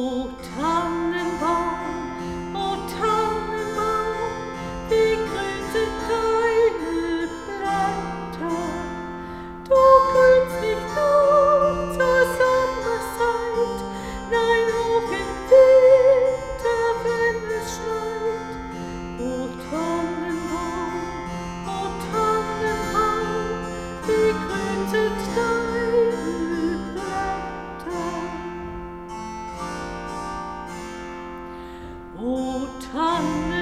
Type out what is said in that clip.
O Tannenbaum, wie grün sind deine Blätter. Du grünst nicht nur zur Sommerzeit, nein, auch im Winter, wenn es schneit. O Tannenbaum, wie grün sind deine Blätter. O Tannenbaum,